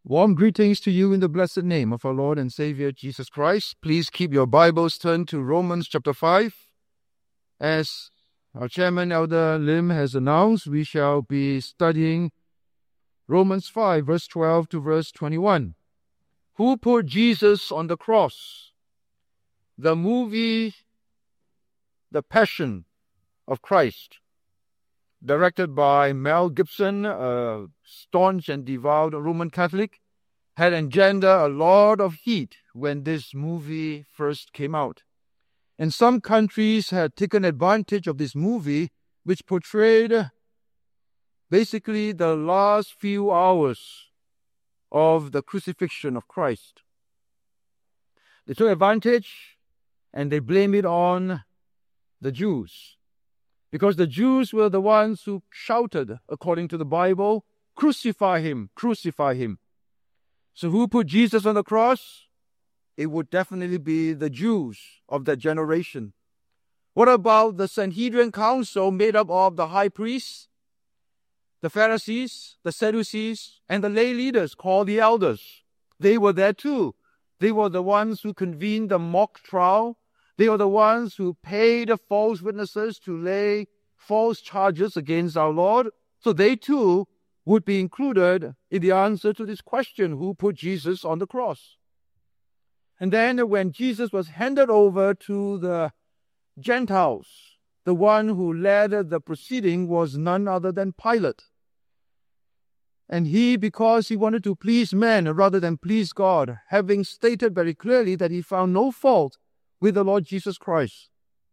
Warm greetings to you in the blessed name of our Lord and Savior Jesus Christ. Please keep your Bibles turned to Romans chapter 5. As our chairman, Elder Lim, has announced, we shall be studying Romans 5, verse 12 to verse 21. Who put Jesus on the cross? The movie, The Passion of Christ, directed by Mel Gibson, a staunch and devout Roman Catholic, had engendered a lot of heat when this movie first came out. And some countries had taken advantage of this movie, which portrayed basically the last few hours of the crucifixion of Christ. They took advantage and they blamed it on the Jews, because the Jews were the ones who shouted, according to the Bible, "Crucify him, crucify him." So who put Jesus on the cross? It would definitely be the Jews of that generation. What about the Sanhedrin Council, made up of the high priests, the Pharisees, the Sadducees, and the lay leaders called the elders? They were there too. They were the ones who convened the mock trial. They were the ones who paid the false witnesses to lay false charges against our Lord. So they too would be included in the answer to this question, who put Jesus on the cross? And then when Jesus was handed over to the Gentiles, the one who led the proceeding was none other than Pilate. And he, because he wanted to please men rather than please God, having stated very clearly that he found no fault with the Lord Jesus Christ,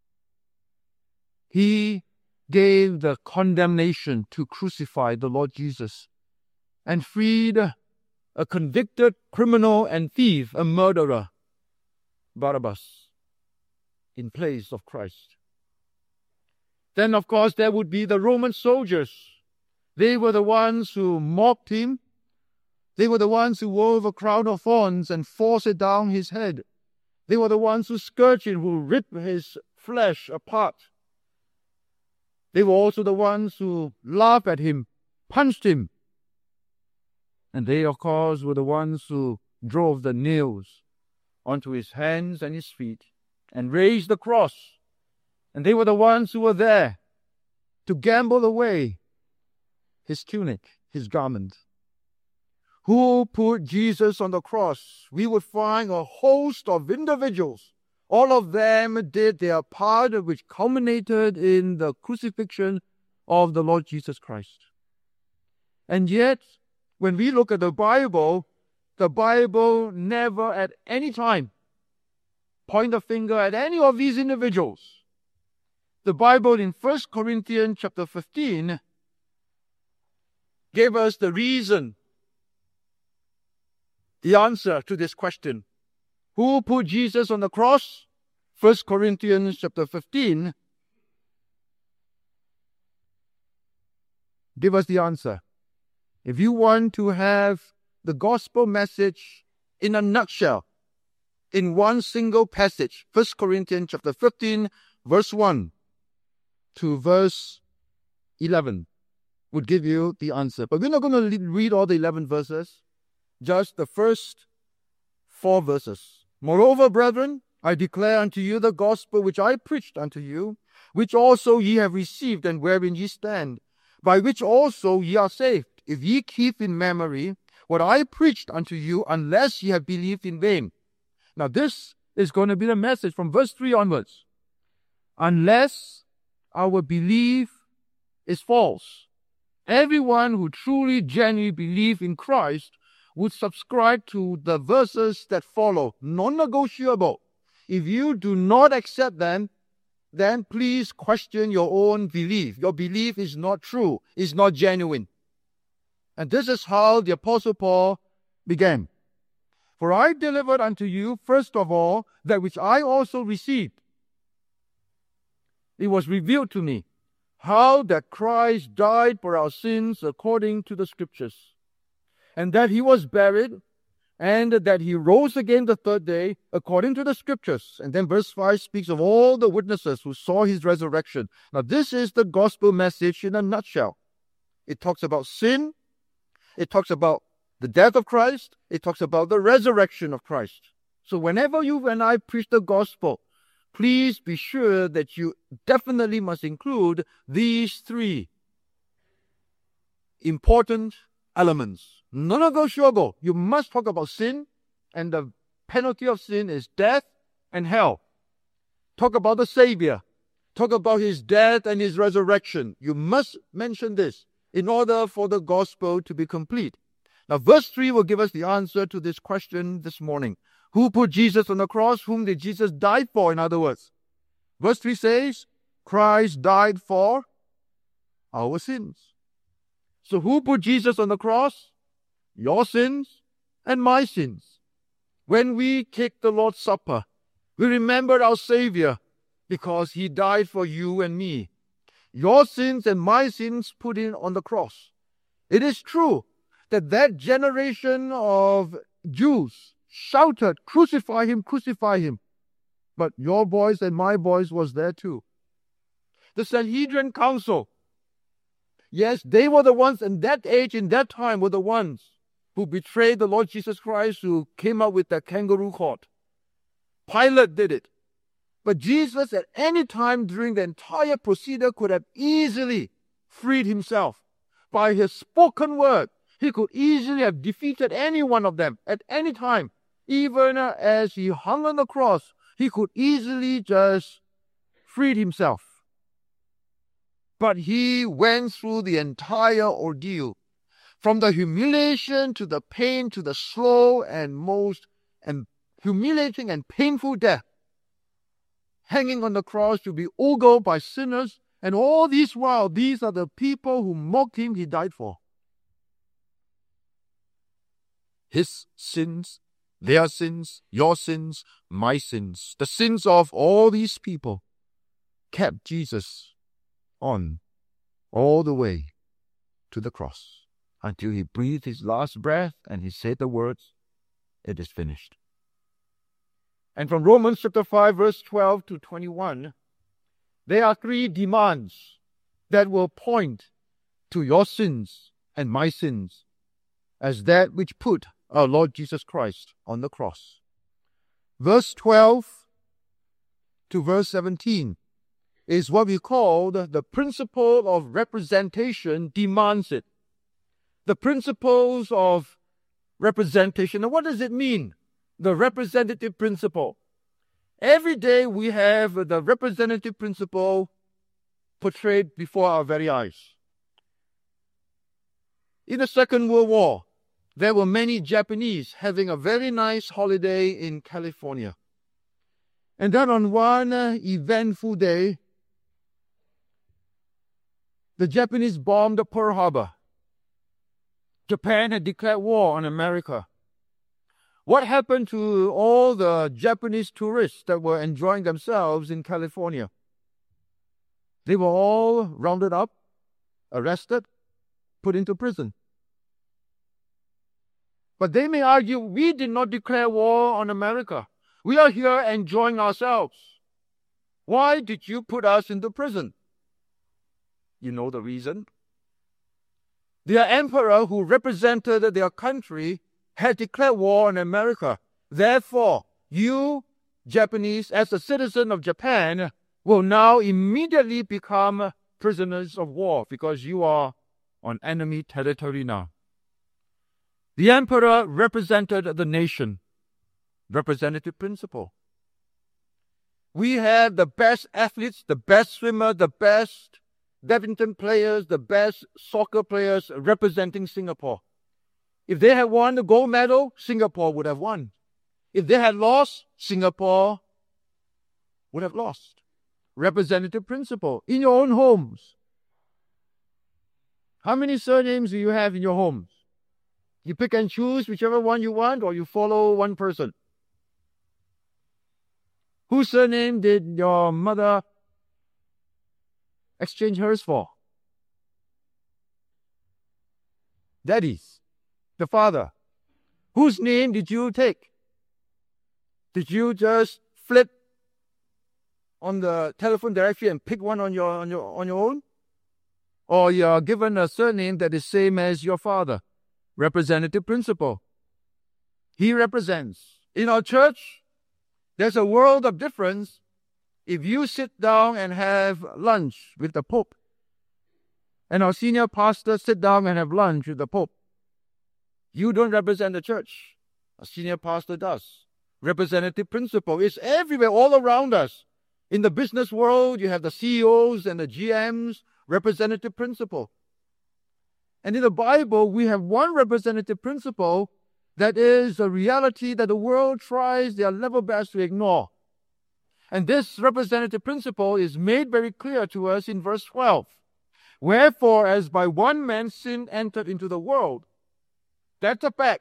he gave the condemnation to crucify the Lord Jesus and freed a convicted criminal and thief, a murderer, Barabbas, in place of Christ. Then, of course, there would be the Roman soldiers. They were the ones who mocked him. They were the ones who wove a crown of thorns and forced it down his head. They were the ones who scourged him, who ripped his flesh apart. They were also the ones who laughed at him, punched him. And they, of course, were the ones who drove the nails onto his hands and his feet and raised the cross. And they were the ones who were there to gamble away his tunic, his garment. Who put Jesus on the cross? We would find a host of individuals. All of them did their part, which culminated in the crucifixion of the Lord Jesus Christ. And yet, when we look at the Bible never at any time point a finger at any of these individuals. The Bible in 1 Corinthians chapter 15 gave us the reason, the answer to this question. Who put Jesus on the cross? 1 Corinthians chapter 15 give us the answer. If you want to have the gospel message in a nutshell, in one single passage, 1 Corinthians chapter 15, verse 1 to verse 11 would give you the answer. But we're not going to read all the 11 verses, just the first 4 verses. Moreover, brethren, I declare unto you the gospel which I preached unto you, which also ye have received, and wherein ye stand, by which also ye are saved, if ye keep in memory what I preached unto you, unless ye have believed in vain. Now this is going to be the message from verse 3 onwards. Unless our belief is false. Everyone who truly, genuinely believes in Christ would subscribe to the verses that follow, non-negotiable. If you do not accept them, then please question your own belief. Your belief is not true, is not genuine. And this is how the Apostle Paul began. For I delivered unto you, first of all, that which I also received. It was revealed to me, how that Christ died for our sins according to the Scriptures, and that he was buried, and that he rose again the third day according to the Scriptures. And then verse 5 speaks of all the witnesses who saw his resurrection. Now this is the gospel message in a nutshell. It talks about sin. It talks about the death of Christ, it talks about the resurrection of Christ. So whenever you and I preach the gospel, please be sure that you definitely must include these three important elements. Non-negotiable. You must talk about sin, and the penalty of sin is death and hell. Talk about the Savior. Talk about his death and his resurrection. You must mention this in order for the gospel to be complete. Now, verse 3 will give us the answer to this question this morning. Who put Jesus on the cross? Whom did Jesus die for, in other words? Verse 3 says, Christ died for our sins. So who put Jesus on the cross? Your sins and my sins. When we take the Lord's Supper, we remember our Savior because he died for you and me. Your sins and my sins put in on the cross. It is true that generation of Jews shouted, crucify him, crucify him. But your boys and my boys was there too. The Sanhedrin Council, yes, they were the ones in that age, in that time, were the ones who betrayed the Lord Jesus Christ, who came up with that kangaroo court. Pilate did it. But Jesus, at any time during the entire procedure, could have easily freed himself. By his spoken word, he could easily have defeated any one of them at any time. Even as he hung on the cross, he could easily just free himself. But he went through the entire ordeal, from the humiliation to the pain to the slow and most humiliating and painful death, hanging on the cross to be ogled by sinners, and all this while, these are the people who mocked him he died for. His sins, their sins, your sins, my sins, the sins of all these people kept Jesus on all the way to the cross until he breathed his last breath and he said the words, "It is finished." And from Romans chapter 5, verse 12 to 21, there are three demands that will point to your sins and my sins as that which put our Lord Jesus Christ on the cross. Verse 12 to verse 17 is what we call the principle of representation demands it. The principles of representation. Now, what does it mean? The representative principle. Every day we have the representative principle portrayed before our very eyes. In the Second World War, there were many Japanese having a very nice holiday in California. And then on one eventful day, the Japanese bombed Pearl Harbor. Japan had declared war on America. What happened to all the Japanese tourists that were enjoying themselves in California? They were all rounded up, arrested, put into prison. But they may argue, we did not declare war on America. We are here enjoying ourselves. Why did you put us into prison? You know the reason. Their emperor, who represented their country, had declared war on America. Therefore, you, Japanese, as a citizen of Japan, will now immediately become prisoners of war because you are on enemy territory now. The emperor represented the nation. Representative principle. We have the best athletes, the best swimmers, the best badminton players, the best soccer players representing Singapore. If they had won the gold medal, Singapore would have won. If they had lost, Singapore would have lost. Representative principle. In your own homes. How many surnames do you have in your homes? You pick and choose whichever one you want, or you follow one person. Whose surname did your mother exchange hers for? Daddy's. The father. Whose name did you take? Did you just flip on the telephone directory and pick one on your own? Or you are given a surname that is same as your father? representative principle. He represents. In our church, there's a world of difference if you sit down and have lunch with the Pope, and our senior pastor sit down and have lunch with the Pope. You don't represent the church. A senior pastor does. Representative principle is everywhere, all around us. In the business world, you have the CEOs and the GMs, representative principle. And in the Bible, we have one representative principle that is a reality that the world tries their level best to ignore. And this representative principle is made very clear to us in verse 12. Wherefore, as by one man sin entered into the world. That's a fact.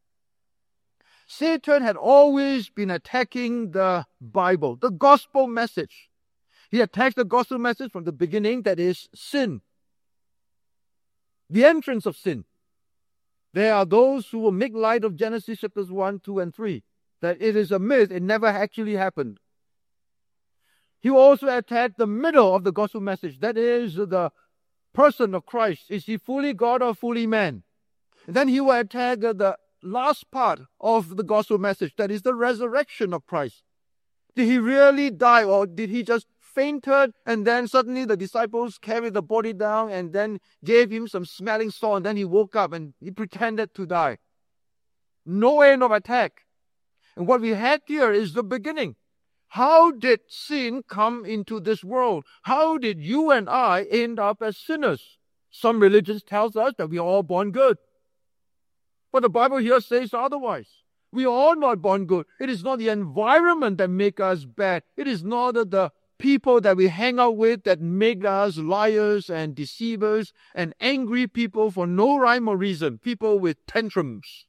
Satan had always been attacking the Bible, the gospel message. He attacks the gospel message from the beginning, that is sin. The entrance of sin. There are those who will make light of Genesis chapters 1, 2, and 3, that it is a myth, it never actually happened. He will also attack the middle of the gospel message, that is the person of Christ. Is he fully God or fully man? And then he will attack the last part of the gospel message, that is the resurrection of Christ. Did he really die, or did he just fainted and then suddenly the disciples carried the body down and then gave him some smelling salt and then he woke up and he pretended to die? No end of attack. And what we had here is the beginning. How did sin come into this world? How did you and I end up as sinners? Some religions tells us that we are all born good. But the Bible here says otherwise. We are all not born good. It is not the environment that makes us bad. It is not the people that we hang out with that make us liars and deceivers and angry people for no rhyme or reason. People with tantrums.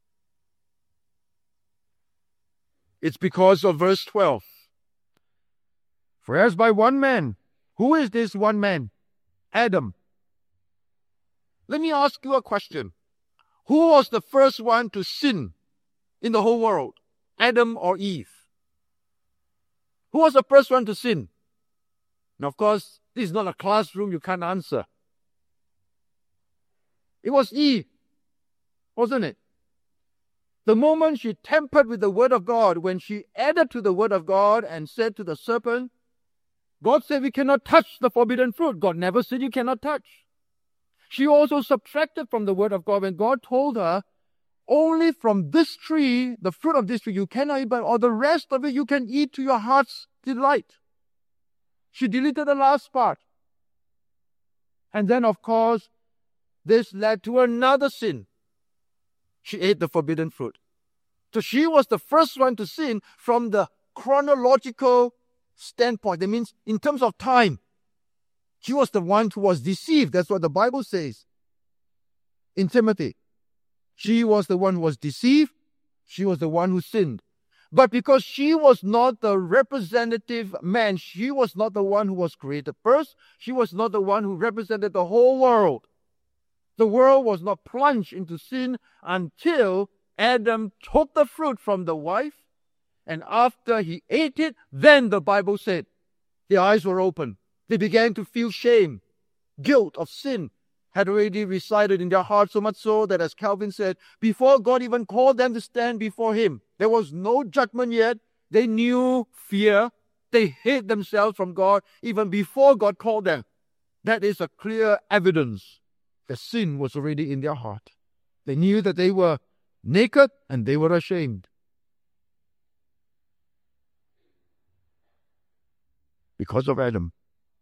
It's because of verse 12. For as by one man, who is this one man? Adam. Let me ask you a question. Who was the first one to sin in the whole world? Adam or Eve? Who was the first one to sin? Now, of course, this is not a classroom, you can't answer. It was Eve, wasn't it? The moment she tampered with the word of God, when she added to the word of God and said to the serpent, God said we cannot touch the forbidden fruit. God never said you cannot touch. She also subtracted from the word of God when God told her, only from this tree, the fruit of this tree, you cannot eat, but all the rest of it you can eat to your heart's delight. She deleted the last part. And then, of course, this led to another sin. She ate the forbidden fruit. So she was the first one to sin from the chronological standpoint. That means in terms of time. She was the one who was deceived. That's what the Bible says in Timothy. She was the one who was deceived. She was the one who sinned. But because she was not the representative man, she was not the one who was created first. She was not the one who represented the whole world. The world was not plunged into sin until Adam took the fruit from the wife. And after he ate it, then the Bible said, their eyes were open. They began to feel shame. Guilt of sin had already resided in their hearts, so much so that, as Calvin said, before God even called them to stand before him, there was no judgment yet. They knew fear. They hid themselves from God even before God called them. That is a clear evidence that sin was already in their heart. They knew that they were naked and they were ashamed. Because of Adam.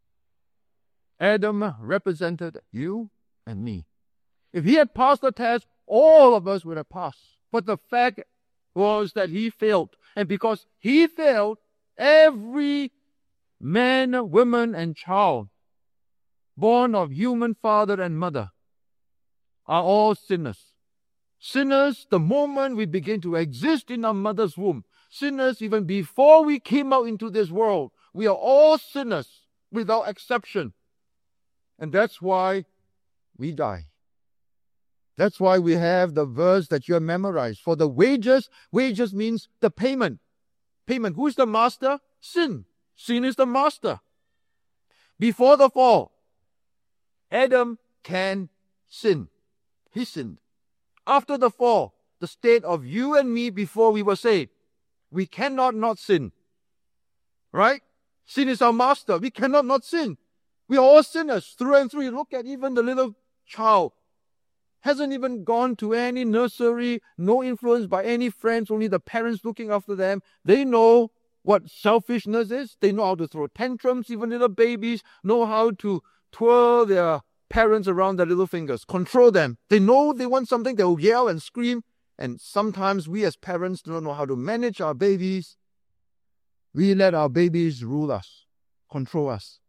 Adam represented you and me. If he had passed the test, all of us would have passed. But the fact was that he failed. And because he failed, every man, woman, and child born of human father and mother are all sinners. Sinners the moment we begin to exist in our mother's womb. Sinners even before we came out into this world. We are all sinners without exception. And that's why we die. That's why we have the verse that you have memorized. For the wages means the payment. Payment. Who is the master? Sin. Sin is the master. Before the fall, Adam can sin. He sinned. After the fall, the state of you and me before we were saved, we cannot not sin. Right? Sin is our master. We cannot not sin. We are all sinners through and through. Look at even the little child. Hasn't even gone to any nursery, no influence by any friends, only the parents looking after them. They know what selfishness is. They know how to throw tantrums. Even little babies know how to twirl their parents around their little fingers, control them. They know they want something, they'll yell and scream. And sometimes we as parents don't know how to manage our babies. We let our babies rule us, control us.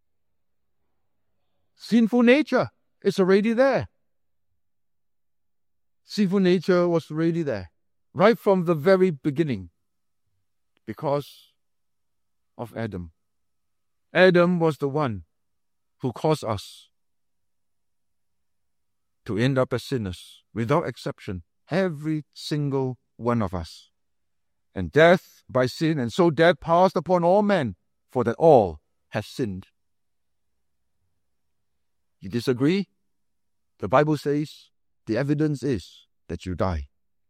Sinful nature is already there. Sinful nature was already there, right from the very beginning, because of Adam. Adam was the one who caused us to end up as sinners, without exception, every single one of us. And death by sin, and so death passed upon all men, for that all have sinned. You disagree? The Bible says the evidence is that you die.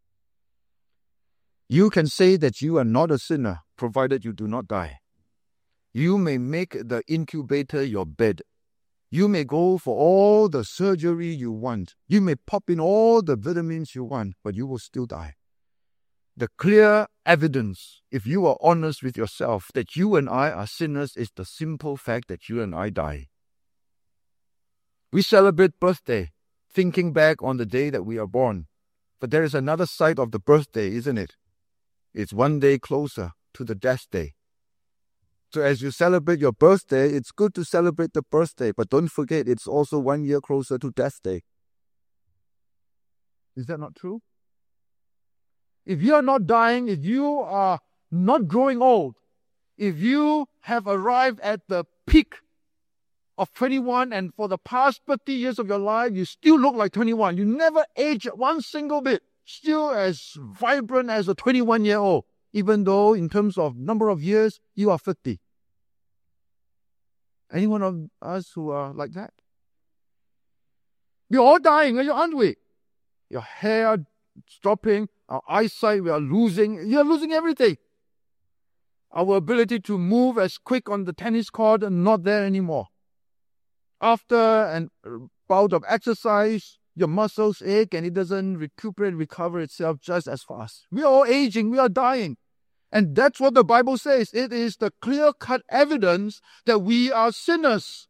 You can say that you are not a sinner, provided you do not die. You may make the incubator your bed. You may go for all the surgery you want. You may pop in all the vitamins you want, but you will still die. The clear evidence, if you are honest with yourself, that you and I are sinners is the simple fact that you and I die. We celebrate birthday, thinking back on the day that we are born. But there is another side of the birthday, isn't it? It's one day closer to the death day. So as you celebrate your birthday, it's good to celebrate the birthday, but don't forget it's also 1 year closer to death day. Is that not true? If you are not dying, if you are not growing old, if you have arrived at the peak of 21 and for the past 30 years of your life, you still look like 21. You never age one single bit. Still as vibrant as a 21-year-old, even though in terms of number of years, you are 50. Any one of us who are like that? We're all dying, aren't we? Your hair is dropping, our eyesight, we are losing. You're losing everything. Our ability to move as quick on the tennis court is not there anymore. After a bout of exercise, your muscles ache and it doesn't recover itself just as fast. We are all aging, we are dying. And that's what the Bible says. It is the clear-cut evidence that we are sinners.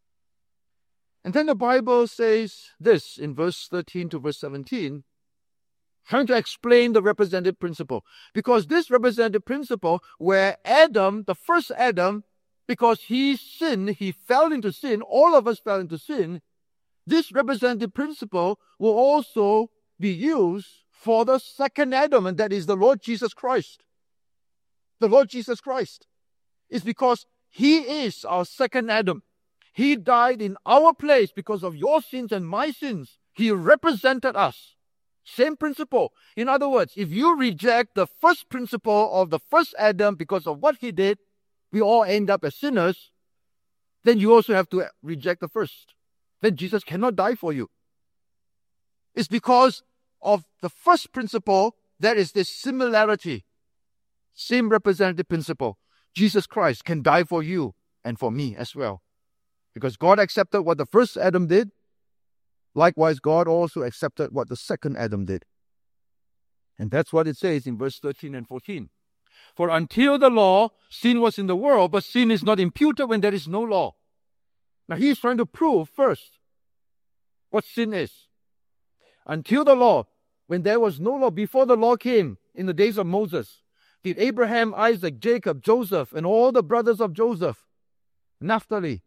And then the Bible says this in verse 13 to verse 17, trying to explain the representative principle. Because this representative principle, where Adam, the first Adam, because he sinned, he fell into sin, all of us fell into sin, this representative principle will also be used for the second Adam, and that is the Lord Jesus Christ. The Lord Jesus Christ. It's because he is our second Adam. He died in our place because of your sins and my sins. He represented us. Same principle. In other words, if you reject the first principle of the first Adam because of what he did, we all end up as sinners, then you also have to reject the first. Then Jesus cannot die for you. It's because of the first principle, there is this similarity. Same representative principle. Jesus Christ can die for you and for me as well. Because God accepted what the first Adam did. Likewise, God also accepted what the second Adam did. And that's what it says in verse 13 and 14. For until the law, sin was in the world, but sin is not imputed when there is no law. Now he's trying to prove first what sin is. Until the law, when there was no law, before the law came in the days of Moses, did Abraham, Isaac, Jacob, Joseph, and all the brothers of Joseph, Naphtali,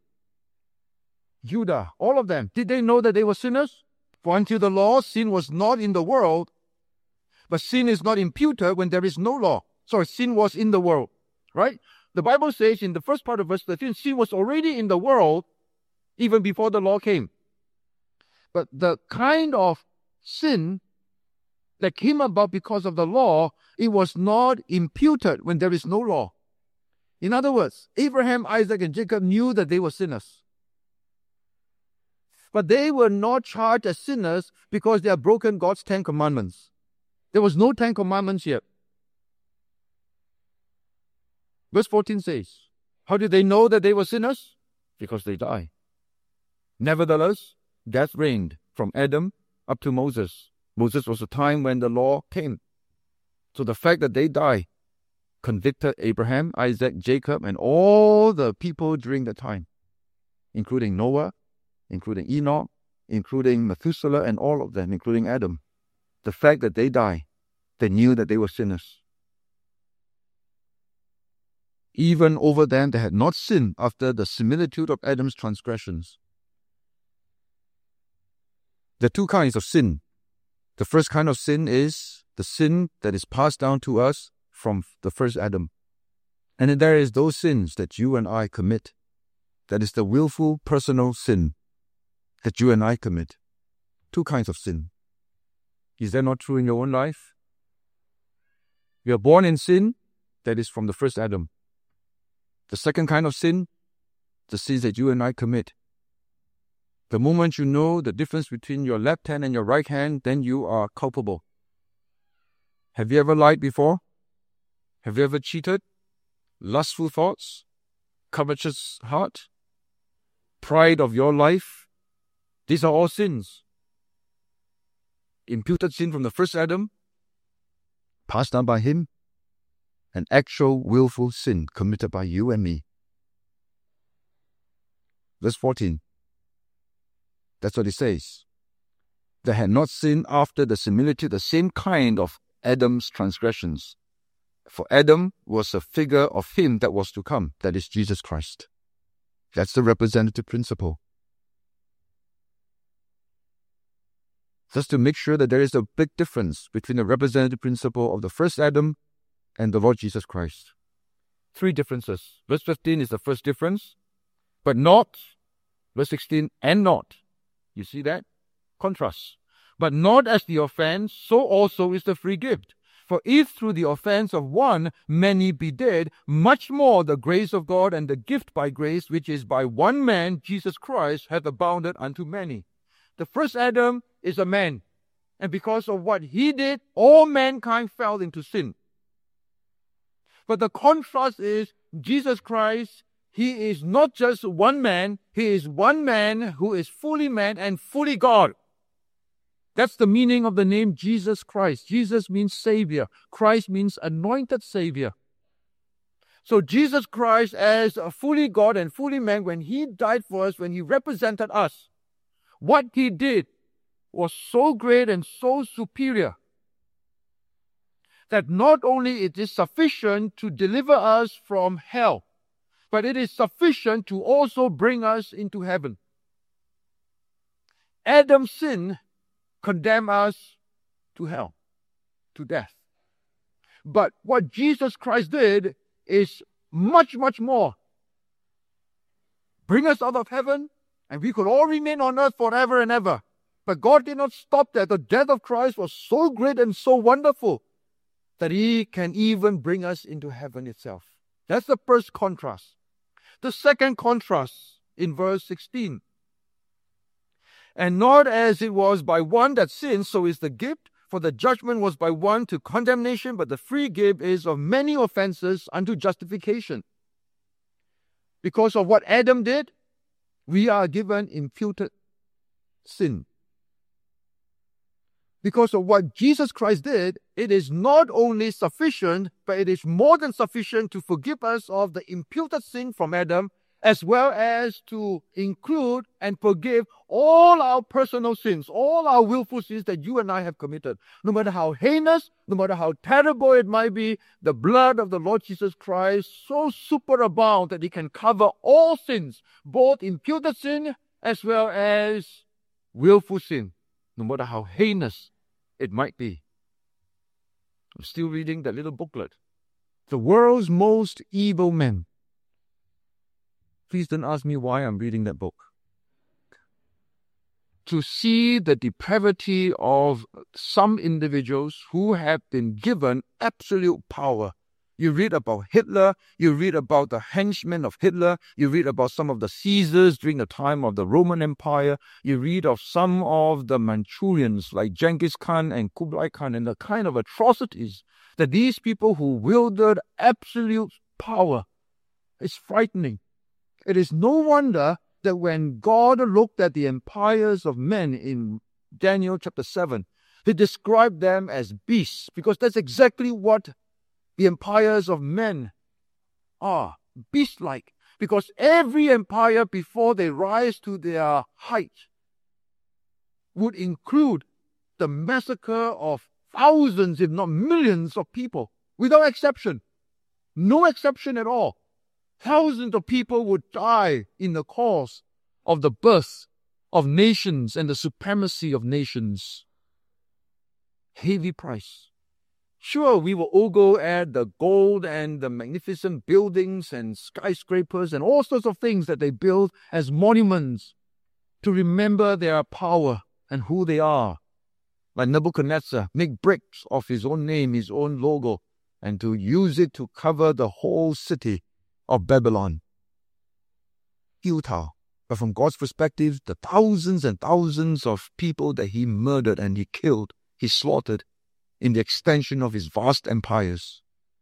Judah, all of them, did they know that they were sinners? For until the law, sin was not in the world, but sin is not imputed when there is no law. Sorry, sin was in the world, right? The Bible says in the first part of verse 13, sin was already in the world even before the law came. But the kind of sin that came about because of the law, it was not imputed when there is no law. In other words, Abraham, Isaac, and Jacob knew that they were sinners. But they were not charged as sinners because they had broken God's 10 commandments. There was no 10 commandments yet. Verse 14 says, how did they know that they were sinners? Because they died. Nevertheless, death reigned from Adam up to Moses. Moses was the time when the law came. So the fact that they died convicted Abraham, Isaac, Jacob, and all the people during that time, including Noah, including Enoch, including Methuselah, and all of them, including Adam. The fact that they died, they knew that they were sinners. Even over them that had not sinned after the similitude of Adam's transgressions. There are two kinds of sin. The first kind of sin is the sin that is passed down to us from the first Adam. And then there is those sins that you and I commit. That is the willful personal sin that you and I commit. Two kinds of sin. Is that not true in your own life? You are born in sin, that is from the first Adam. The second kind of sin, the sins that you and I commit. The moment you know the difference between your left hand and your right hand, then you are culpable. Have you ever lied before? Have you ever cheated? Lustful thoughts? Covetous heart? Pride of your life? These are all sins. Imputed sin from the first Adam, passed down by him, an actual willful sin committed by you and me. Verse 14. That's what it says. They had not sinned after the similitude, the same kind of Adam's transgressions. For Adam was a figure of him that was to come, that is Jesus Christ. That's the representative principle. Just to make sure that there is a big difference between the representative principle of the first Adam and the Lord Jesus Christ. Three differences. Verse 15 is the first difference, but not. Verse 16, and not. You see that? Contrast. But not as the offense, so also is the free gift. For if through the offense of one many be dead, much more the grace of God and the gift by grace, which is by one man, Jesus Christ, hath abounded unto many. The first Adam is a man, and because of what he did, all mankind fell into sin. But the contrast is Jesus Christ, he is not just one man, he is one man who is fully man and fully God. That's the meaning of the name Jesus Christ. Jesus means Savior. Christ means anointed Savior. So Jesus Christ, as a fully God and fully man, when he died for us, when he represented us, what he did was so great and so superior that not only it is sufficient to deliver us from hell, but it is sufficient to also bring us into heaven. Adam's sin condemned us to hell, to death. But what Jesus Christ did is much, much more. Bring us out of heaven, and we could all remain on earth forever and ever. But God did not stop there. The death of Christ was so great and so wonderful that he can even bring us into heaven itself. That's the first contrast. The second contrast in verse 16. And not as it was by one that sinned, so is the gift. For the judgment was by one to condemnation, but the free gift is of many offenses unto justification. Because of what Adam did, we are given imputed sin. Because of what Jesus Christ did, it is not only sufficient, but it is more than sufficient to forgive us of the imputed sin from Adam, as well as to include and forgive all our personal sins, all our willful sins that you and I have committed. No matter how heinous, no matter how terrible it might be, the blood of the Lord Jesus Christ so superabound that it can cover all sins, both imputed sin as well as willful sin, no matter how heinous it might be. I'm still reading that little booklet. The world's most evil men. Please don't ask me why I'm reading that book. To see the depravity of some individuals who have been given absolute power You read about Hitler, you read about the henchmen of Hitler, you read about some of the Caesars during the time of the Roman Empire, you read of some of the Manchurians like Genghis Khan and Kublai Khan and the kind of atrocities that these people who wielded absolute power. It's frightening. It is no wonder that when God looked at the empires of men in Daniel chapter 7, He described them as beasts, because that's exactly what the empires of men are, beast-like. Because every empire, before they rise to their height, would include the massacre of thousands, if not millions of people, without exception. No exception at all. Thousands of people would die in the cause of the birth of nations and the supremacy of nations. Heavy price. Sure, we will ogle at the gold and the magnificent buildings and skyscrapers and all sorts of things that they build as monuments to remember their power and who they are. Like Nebuchadnezzar, make bricks of his own name, his own logo, and to use it to cover the whole city of Babylon. Futile. But from God's perspective, the thousands and thousands of people that He murdered and He killed, He slaughtered in the extension of His vast empires.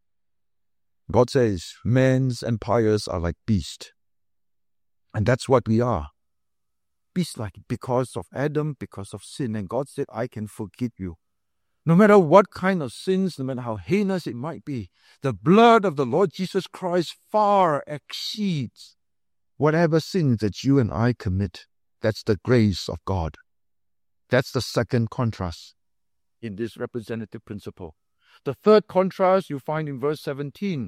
God says, men's empires are like beasts. And that's what we are. Beast-like, because of Adam, because of sin. And God said, I can forgive you. No matter what kind of sins, no matter how heinous it might be, the blood of the Lord Jesus Christ far exceeds whatever sins that you and I commit. That's the grace of God. That's the second contrast in this representative principle. The third contrast you find in verse 17.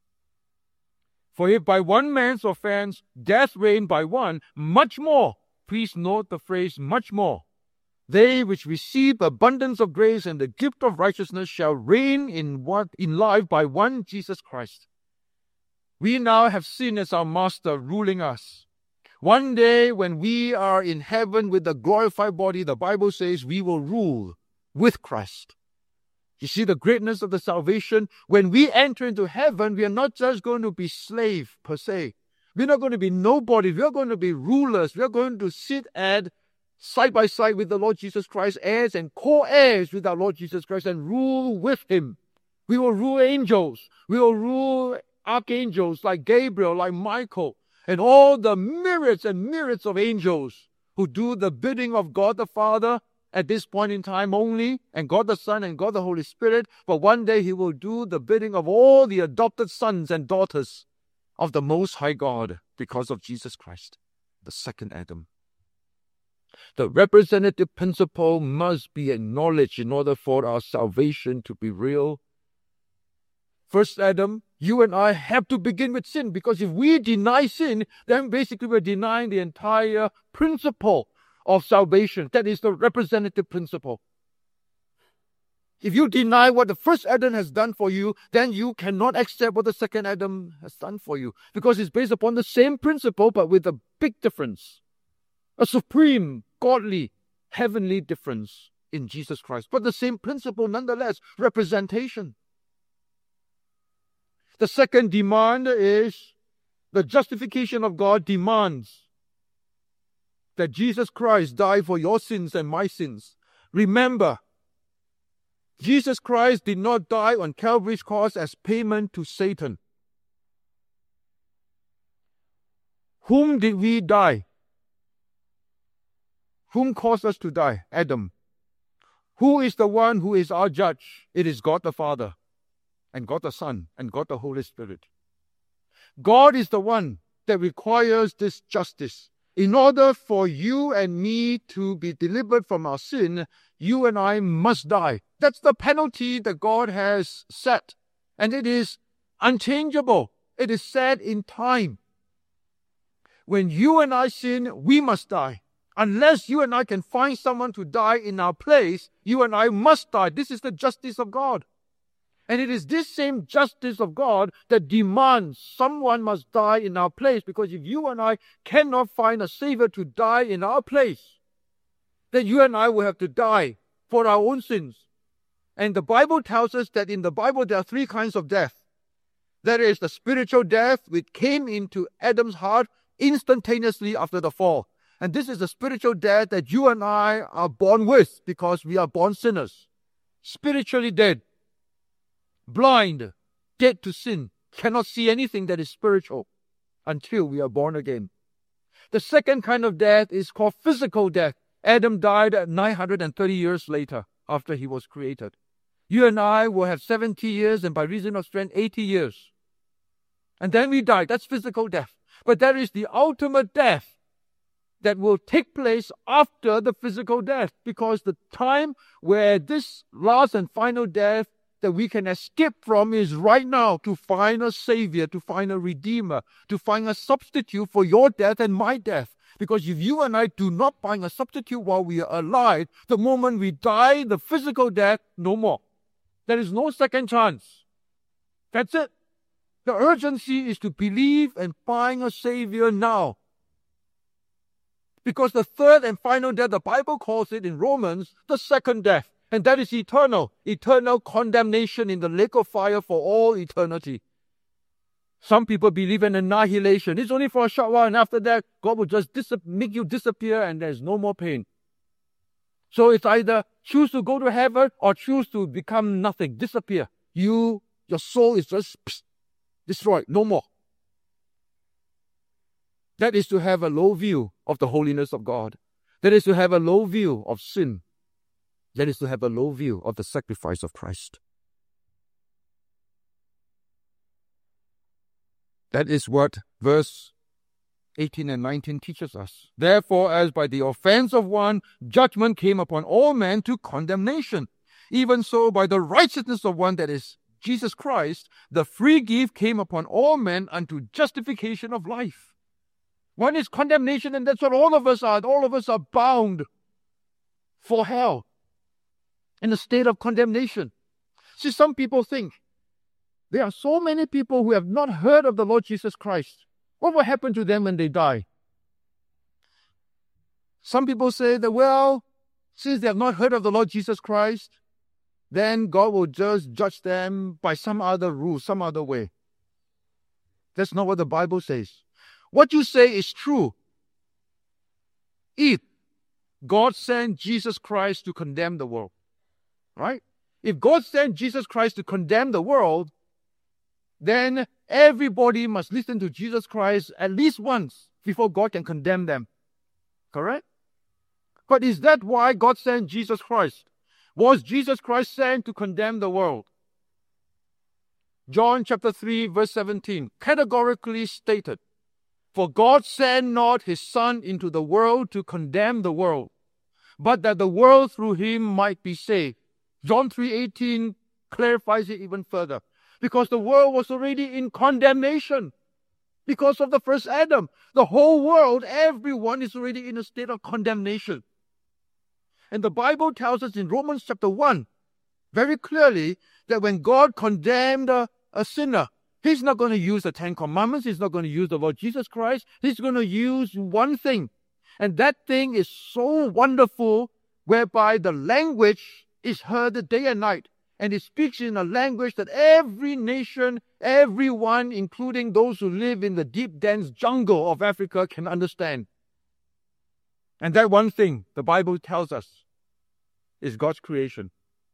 For if by one man's offense death reigned by one, much more, please note the phrase much more, they which receive abundance of grace and the gift of righteousness shall reign in life by one Jesus Christ. We now have sin as our master ruling us. One day when we are in heaven with the glorified body, the Bible says we will rule with Christ. You see the greatness of the salvation? When we enter into heaven, we are not just going to be slaves per se. We're not going to be nobodies. We are going to be rulers. We are going to sit at side by side with the Lord Jesus Christ, heirs and co-heirs with our Lord Jesus Christ, and rule with Him. We will rule angels. We will rule archangels like Gabriel, like Michael, and all the myriads and myriads of angels who do the bidding of God the Father at this point in time only, and God the Son and God the Holy Spirit. But one day He will do the bidding of all the adopted sons and daughters of the Most High God because of Jesus Christ, the second Adam. The representative principle must be acknowledged in order for our salvation to be real. First Adam, you and I have to begin with sin, because if we deny sin, then basically we're denying the entire principle of salvation. That is the representative principle. If you deny what the first Adam has done for you, then you cannot accept what the second Adam has done for you, because it's based upon the same principle but with a big difference. A supreme, godly, heavenly difference in Jesus Christ. But the same principle nonetheless, representation. The second demand is the justification of God demands that Jesus Christ died for your sins and my sins. Remember, Jesus Christ did not die on Calvary's cross as payment to Satan. Whom did we die? Whom caused us to die? Adam. Who is the one who is our judge? It is God the Father, and God the Son, and God the Holy Spirit. God is the one that requires this justice. In order for you and me to be delivered from our sin, you and I must die. That's the penalty that God has set. And it is unchangeable. It is set in time. When you and I sin, we must die. Unless you and I can find someone to die in our place, you and I must die. This is the justice of God. And it is this same justice of God that demands someone must die in our place, because if you and I cannot find a Savior to die in our place, then you and I will have to die for our own sins. And the Bible tells us that in the Bible there are three kinds of death. That is the spiritual death which came into Adam's heart instantaneously after the fall. And this is the spiritual death that you and I are born with because we are born sinners. Spiritually dead, blind, dead to sin, cannot see anything that is spiritual until we are born again. The second kind of death is called physical death. Adam died 930 years later after he was created. You and I will have 70 years and by reason of strength 80 years. And then we die. That's physical death. But that is the ultimate death that will take place after the physical death, because the time where this last and final death that we can escape from is right now, to find a Savior, to find a Redeemer, to find a substitute for your death and my death. Because if you and I do not find a substitute while we are alive, the moment we die, the physical death, no more. There is no second chance. That's it. The urgency is to believe and find a Savior now. Because the third and final death, the Bible calls it in Romans, the second death. And that is eternal condemnation in the lake of fire for all eternity. Some people believe in annihilation. It's only for a short while, and after that, God will just make you disappear and there's no more pain. So it's either choose to go to heaven or choose to become nothing, disappear. Your soul is just destroyed, no more. That is to have a low view of the holiness of God. That is to have a low view of sin. That is to have a low view of the sacrifice of Christ. That is what verse 18 and 19 teaches us. Therefore, as by the offense of one, judgment came upon all men to condemnation, even so by the righteousness of one, that is Jesus Christ, the free gift came upon all men unto justification of life. One is condemnation, and that's what all of us are. All of us are bound for hell in a state of condemnation. See, some people think there are so many people who have not heard of the Lord Jesus Christ. What will happen to them when they die? Some people say that, well, since they have not heard of the Lord Jesus Christ, then God will just judge them by some other rule, some other way. That's not what the Bible says. What you say is true if God sent Jesus Christ to condemn the world, right? If God sent Jesus Christ to condemn the world, then everybody must listen to Jesus Christ at least once before God can condemn them. Correct? But is that why God sent Jesus Christ? Was Jesus Christ sent to condemn the world? John chapter 3 verse 17 categorically stated, "For God sent not his Son into the world to condemn the world, but that the world through him might be saved." John 3:18 clarifies it even further. Because the world was already in condemnation because of the first Adam. The whole world, everyone is already in a state of condemnation. And the Bible tells us in Romans chapter 1 very clearly that when God condemned a sinner, he's not going to use the Ten Commandments. He's not going to use the Lord Jesus Christ. He's going to use one thing. And that thing is so wonderful, whereby the language is heard day and night. And it speaks in a language that every nation, everyone, including those who live in the deep, dense jungle of Africa, can understand. And that one thing, the Bible tells us, is God's creation.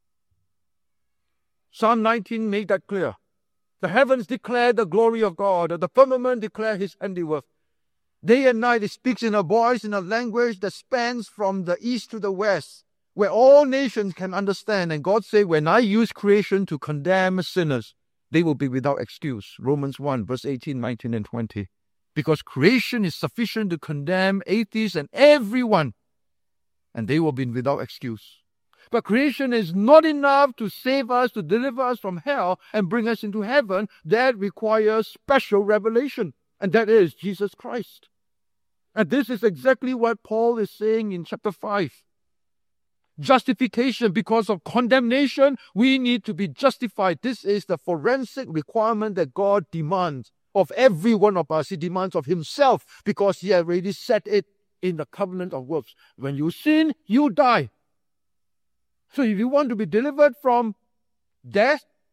Psalm 19 made that clear. The heavens declare the glory of God, and the firmament declare his handiwork. Day and night it speaks in a voice, in a language that spans from the east to the west, where all nations can understand. And God said, when I use creation to condemn sinners, they will be without excuse. Romans 1, verse 18, 19, and 20. Because creation is sufficient to condemn atheists and everyone, and they will be without excuse. But creation is not enough to save us, to deliver us from hell and bring us into heaven. That requires special revelation, and that is Jesus Christ. And this is exactly what Paul is saying in chapter 5. Justification. Because of condemnation, we need to be justified. This is the forensic requirement that God demands of every one of us. He demands of himself, because he already said it in the covenant of works. When you sin, you die. So if you want to be delivered from death,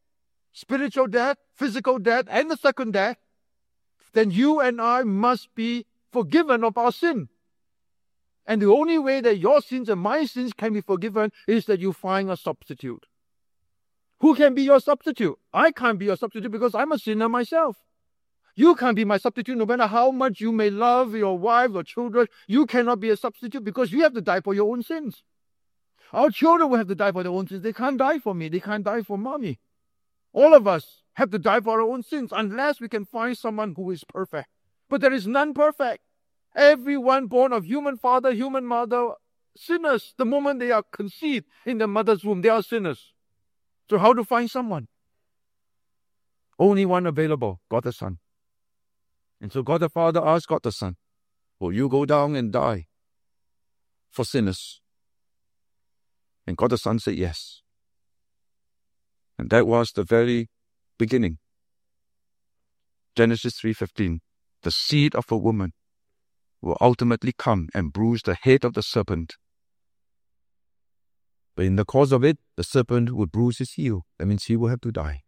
spiritual death, physical death, and the second death, then you and I must be forgiven of our sin. And the only way that your sins and my sins can be forgiven is that you find a substitute. Who can be your substitute? I can't be your substitute because I'm a sinner myself. You can't be my substitute no matter how much you may love your wife or children. You cannot be a substitute because you have to die for your own sins. Our children will have to die for their own sins. They can't die for me. They can't die for mommy. All of us have to die for our own sins unless we can find someone who is perfect. But there is none perfect. Everyone born of human father, human mother, sinners. The moment they are conceived in the mother's womb, they are sinners. So how to find someone? Only one available, God the Son. And so God the Father asked God the Son, will you go down and die for sinners? And God the Son said yes. And that was the very beginning. Genesis 3:15. The seed of a woman will ultimately come and bruise the head of the serpent. But in the course of it, the serpent will bruise his heel. That means he will have to die.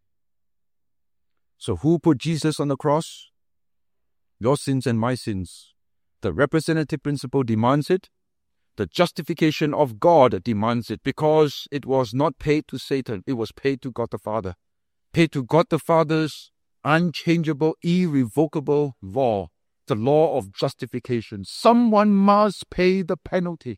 So who put Jesus on the cross? Your sins and my sins. The representative principle demands it. The justification of God demands it, because it was not paid to Satan. It was paid to God the Father. Paid to God the Father's unchangeable, irrevocable law. The law of justification. Someone must pay the penalty.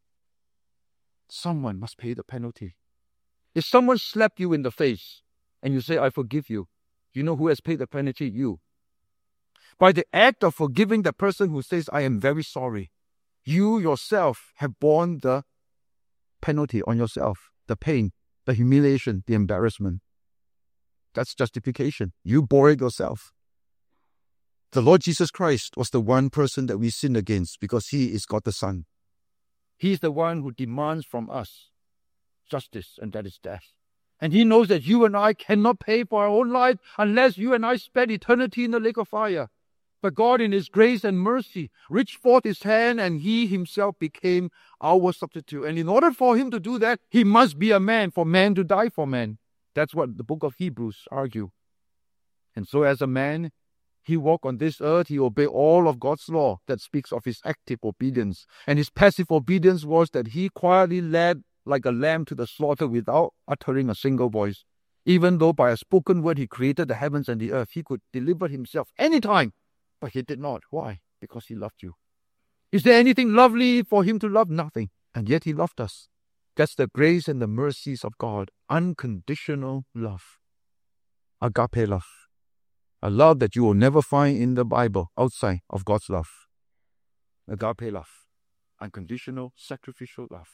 Someone must pay the penalty. If someone slapped you in the face and you say, I forgive you, you know who has paid the penalty? You. By the act of forgiving the person who says, I am very sorry, you yourself have borne the penalty on yourself, the pain, the humiliation, the embarrassment. That's justification. You bore it yourself. The Lord Jesus Christ was the one person that we sin against because he is God the Son. He is the one who demands from us justice, and that is death. And he knows that you and I cannot pay for our own life unless you and I spend eternity in the lake of fire. But God in his grace and mercy reached forth his hand and he himself became our substitute. And in order for him to do that, he must be a man, for man to die for man. That's what the book of Hebrews argues. And so as a man, he walked on this earth, he obeyed all of God's law that speaks of his active obedience. And his passive obedience was that he quietly led like a lamb to the slaughter without uttering a single voice. Even though by a spoken word he created the heavens and the earth, he could deliver himself anytime. But he did not. Why? Because he loved you. Is there anything lovely for him to love? Nothing. And yet he loved us. That's the grace and the mercies of God. Unconditional love. Agape love. A love that you will never find in the Bible outside of God's love. Agape love. Unconditional, sacrificial love.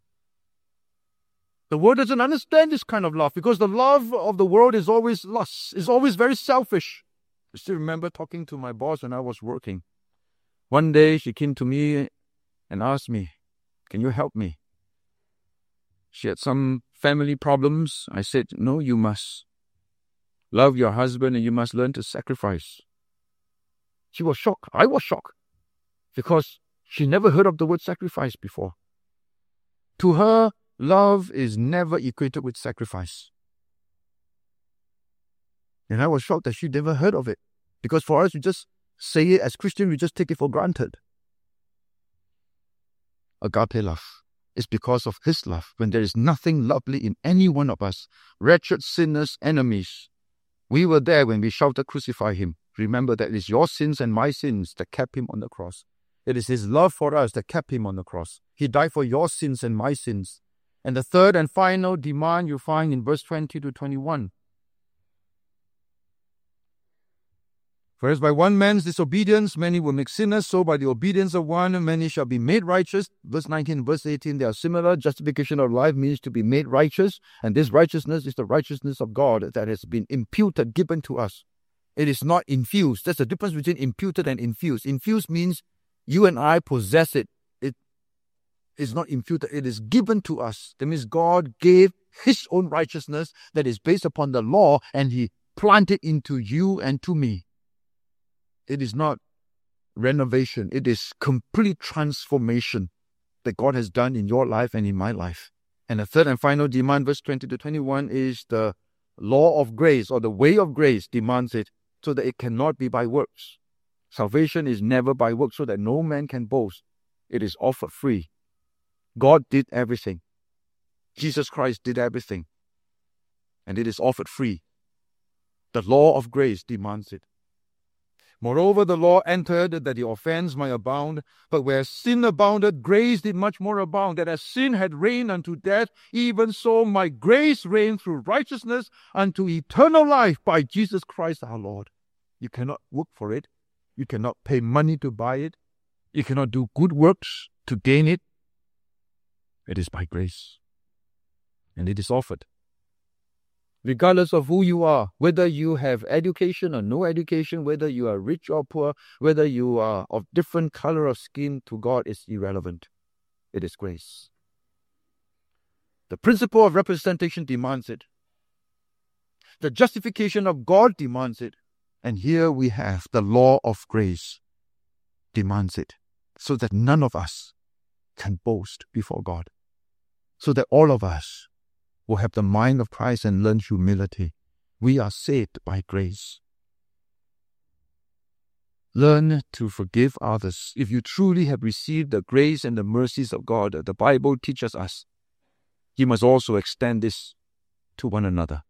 The world doesn't understand this kind of love because the love of the world is always lust, is always very selfish. I still remember talking to my boss when I was working. One day she came to me and asked me, can you help me? She had some family problems. I said, no, you must love your husband and you must learn to sacrifice. She was shocked. I was shocked because she never heard of the word sacrifice before. To her, love is never equated with sacrifice. And I was shocked that she never heard of it. Because for us, we just say it as Christians, we just take it for granted. Agape love is because of his love. When there is nothing lovely in any one of us, wretched sinners, enemies, we were there when we shouted, crucify him. Remember that it is your sins and my sins that kept him on the cross. It is his love for us that kept him on the cross. He died for your sins and my sins. And the third and final demand you find in verse 20 to 21. For as by one man's disobedience many will make sinners, so by the obedience of one many shall be made righteous. Verse 19 and verse 18, they are similar. Justification of life means to be made righteous, and this righteousness is the righteousness of God that has been imputed, given to us. It is not infused. That's the difference between imputed and infused. Infused means you and I possess it. It is not imputed. It is given to us. That means God gave his own righteousness that is based upon the law, and he planted into you and to me. It is not renovation. It is complete transformation that God has done in your life and in my life. And the third and final demand, verse 20 to 21, is the law of grace or the way of grace demands it, so that it cannot be by works. Salvation is never by works, so that no man can boast. It is offered free. God did everything. Jesus Christ did everything. And it is offered free. The law of grace demands it. Moreover, the law entered that the offense might abound, but where sin abounded, grace did much more abound, that as sin had reigned unto death, even so might grace reign through righteousness unto eternal life by Jesus Christ our Lord. You cannot work for it. You cannot pay money to buy it. You cannot do good works to gain it. It is by grace. And it is offered. Regardless of who you are, whether you have education or no education, whether you are rich or poor, whether you are of different color of skin, to God is irrelevant. It is grace. The principle of representation demands it. The justification of God demands it. And here we have the law of grace demands it, so that none of us can boast before God, so that all of us will have the mind of Christ and learn humility. We are saved by grace. Learn to forgive others. If you truly have received the grace and the mercies of God, the Bible teaches us, you must also extend this to one another.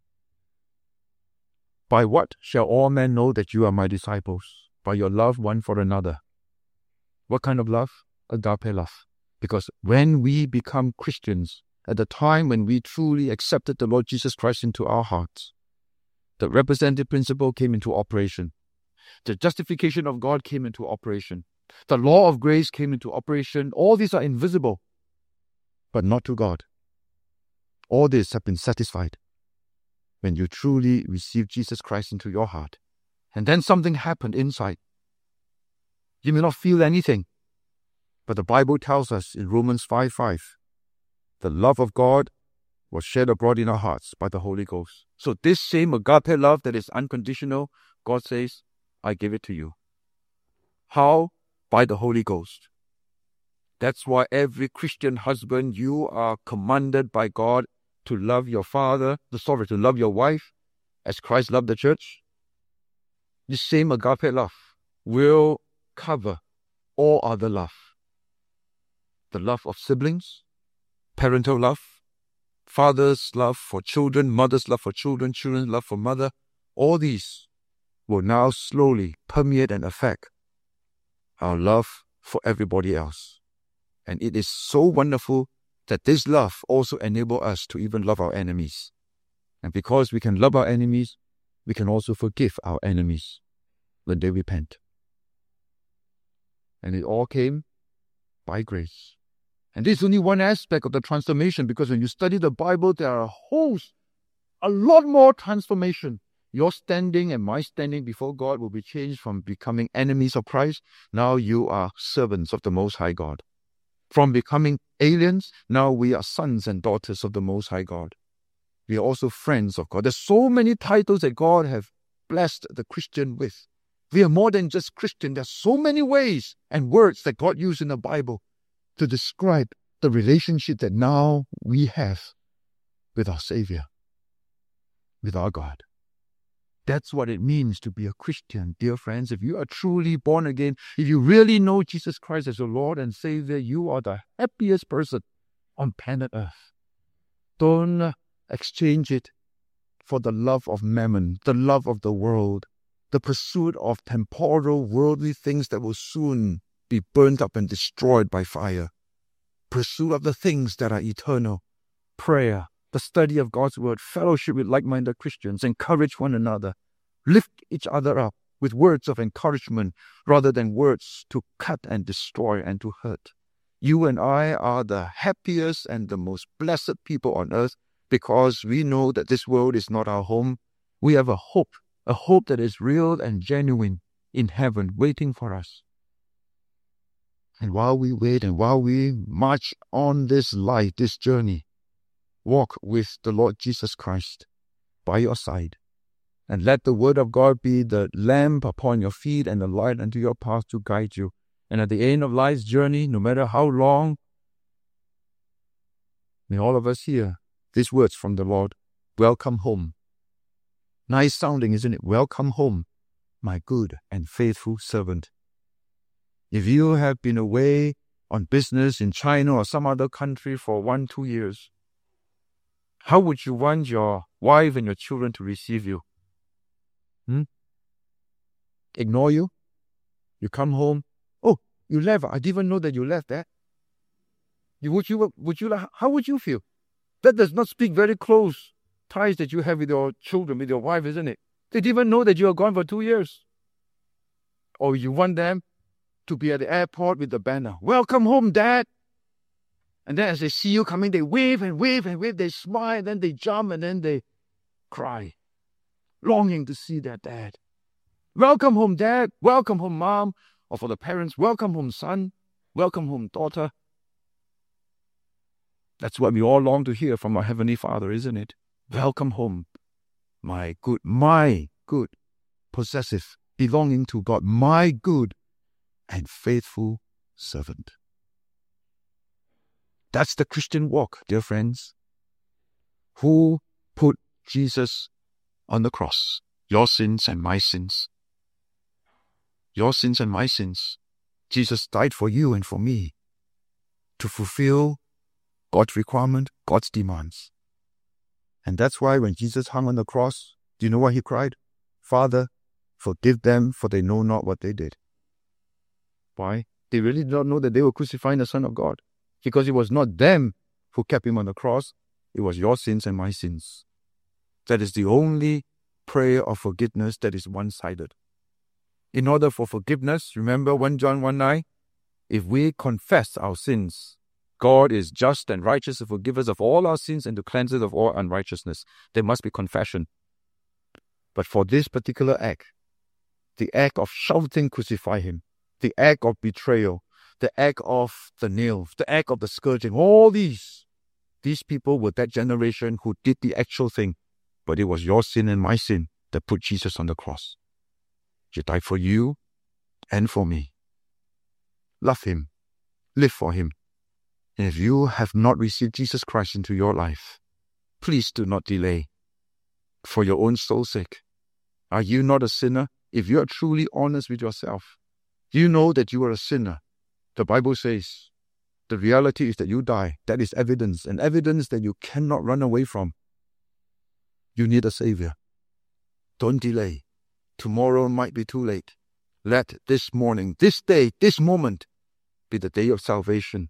By what shall all men know that you are my disciples? By your love one for another. What kind of love? Agape love. Because when we become Christians, at the time when we truly accepted the Lord Jesus Christ into our hearts, the representative principle came into operation. The justification of God came into operation. The law of grace came into operation. All these are invisible, but not to God. All these have been satisfied when you truly received Jesus Christ into your heart. And then something happened inside. You may not feel anything, but the Bible tells us in Romans 5:5, the love of God was shed abroad in our hearts by the Holy Ghost. So this same agape love that is unconditional, God says, I give it to you. How? By the Holy Ghost. That's why every Christian husband, you are commanded by God to love your to love your wife as Christ loved the church. This same agape love will cover all other love. The love of siblings, parental love, father's love for children, mother's love for children, children's love for mother. All these will now slowly permeate and affect our love for everybody else. And it is so wonderful that this love also enables us to even love our enemies. And because we can love our enemies, we can also forgive our enemies when they repent. And it all came by grace. And this is only one aspect of the transformation, because when you study the Bible, there are a lot more transformation. Your standing and my standing before God will be changed from becoming enemies of Christ. Now you are servants of the Most High God. From becoming aliens, now we are sons and daughters of the Most High God. We are also friends of God. There's so many titles that God has blessed the Christian with. We are more than just Christian. There's so many ways and words that God used in the Bible to describe the relationship that now we have with our Savior, with our God. That's what it means to be a Christian, dear friends. If you are truly born again, if you really know Jesus Christ as your Lord and Savior, you are the happiest person on planet Earth. Don't exchange it for the love of mammon, the love of the world, the pursuit of temporal, worldly things that will soon be burnt up and destroyed by fire. Pursuit of the things that are eternal. Prayer, the study of God's word, fellowship with like-minded Christians, encourage one another, lift each other up with words of encouragement rather than words to cut and destroy and to hurt. You and I are the happiest and the most blessed people on earth because we know that this world is not our home. We have a hope that is real and genuine in heaven waiting for us. And while we wait and while we march on this life, this journey, walk with the Lord Jesus Christ by your side. And let the word of God be the lamp upon your feet and the light unto your path to guide you. And at the end of life's journey, no matter how long, may all of us hear these words from the Lord. Welcome home. Nice sounding, isn't it? Welcome home, my good and faithful servant. If you have been away on business in China or some other country for 1-2 years, how would you want your wife and your children to receive you? Ignore you? You come home, oh, you left. I didn't even know that you left, Dad. How would you feel? That does not speak very close ties that you have with your children, with your wife, isn't it? They didn't even know that you are gone for 2 years. Or you want them to be at the airport with the banner, welcome home, Dad. And then as they see you coming, they wave and wave and wave, they smile, and then they jump, and then they cry, longing to see their dad. Welcome home, Dad. Welcome home, Mom. Or for the parents, welcome home, son. Welcome home, daughter. That's what we all long to hear from our Heavenly Father, isn't it? Welcome home, my good, possessive, belonging to God, my good and faithful servant. That's the Christian walk, dear friends. Who put Jesus on the cross? Your sins and my sins. Your sins and my sins. Jesus died for you and for me to fulfill God's requirement, God's demands. And that's why when Jesus hung on the cross, do you know what he cried? Father, forgive them, for they know not what they did. Why? They really did not know that they were crucifying the Son of God. Because it was not them who kept him on the cross. It was your sins and my sins. That is the only prayer of forgiveness that is one-sided. In order for forgiveness, remember 1 John 1:9, if we confess our sins, God is just and righteous to forgive us of all our sins and to cleanse us of all unrighteousness. There must be confession. But for this particular act, the act of shouting, crucify him, the act of betrayal, the act of the nails, the act of the scourging, all these people were that generation who did the actual thing. But it was your sin and my sin that put Jesus on the cross. He died for you and for me. Love him. Live for him. And if you have not received Jesus Christ into your life, please do not delay. For your own soul's sake. Are you not a sinner? If you are truly honest with yourself, you know that you are a sinner. The Bible says the reality is that you die. That is evidence, and evidence that you cannot run away from. You need a Savior. Don't delay. Tomorrow might be too late. Let this morning, this day, this moment be the day of salvation.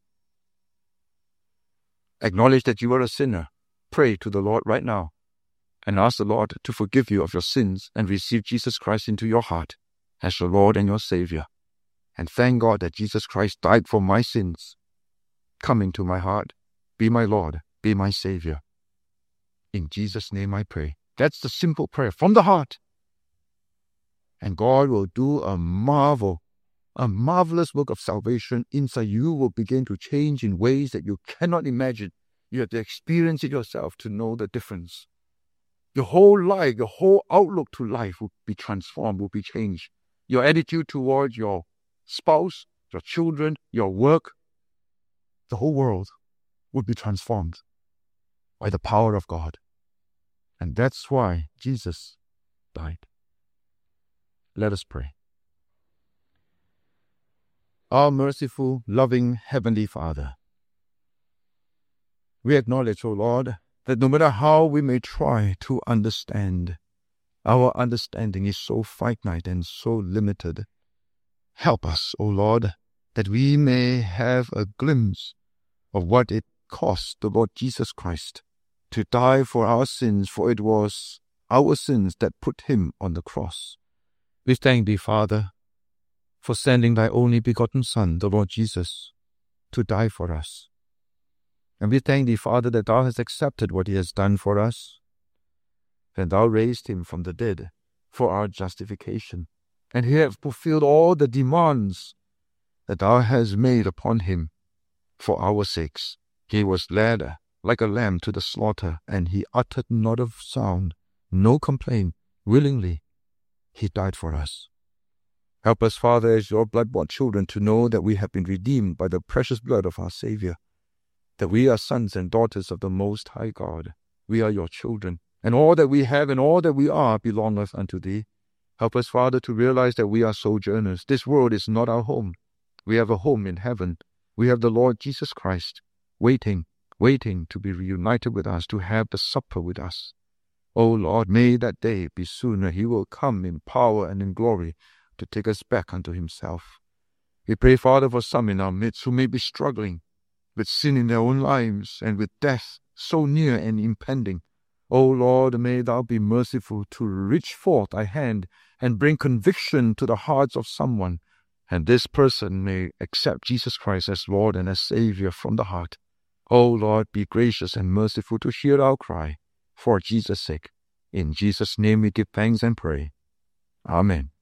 Acknowledge that you are a sinner. Pray to the Lord right now and ask the Lord to forgive you of your sins and receive Jesus Christ into your heart as your Lord and your Savior. And thank God that Jesus Christ died for my sins. Come into my heart. Be my Lord. Be my Savior. In Jesus' name I pray. That's the simple prayer from the heart. And God will do a marvelous work of salvation inside you. Will begin to change in ways that you cannot imagine. You have to experience it yourself to know the difference. Your whole life, your whole outlook to life will be transformed, will be changed. Your attitude towards your spouse, your children, your work, the whole world will be transformed by the power of God. And that's why Jesus died. Let us pray. Our merciful, loving Heavenly Father, we acknowledge, O Lord, that no matter how we may try to understand, our understanding is so finite and so limited. Help us, O Lord, that we may have a glimpse of what it cost the Lord Jesus Christ to die for our sins, for it was our sins that put him on the cross. We thank thee, Father, for sending thy only begotten Son, the Lord Jesus, to die for us. And we thank thee, Father, that thou hast accepted what he has done for us, and thou raised him from the dead for our justification. And he hath fulfilled all the demands that thou hast made upon him for our sakes. He was led like a lamb to the slaughter, and he uttered not a sound, no complaint. Willingly he died for us. Help us, Father, as your blood-bought children, to know that we have been redeemed by the precious blood of our Savior, that we are sons and daughters of the Most High God. We are your children, and all that we have and all that we are belongeth unto thee. Help us, Father, to realize that we are sojourners. This world is not our home. We have a home in heaven. We have the Lord Jesus Christ waiting to be reunited with us, to have the supper with us. O Lord, may that day be sooner. He will come in power and in glory to take us back unto himself. We pray, Father, for some in our midst who may be struggling with sin in their own lives and with death so near and impending. O Lord, may thou be merciful to reach forth thy hand and bring conviction to the hearts of someone, and this person may accept Jesus Christ as Lord and as Savior from the heart. O Lord, be gracious and merciful to hear our cry, for Jesus' sake. In Jesus' name we give thanks and pray. Amen.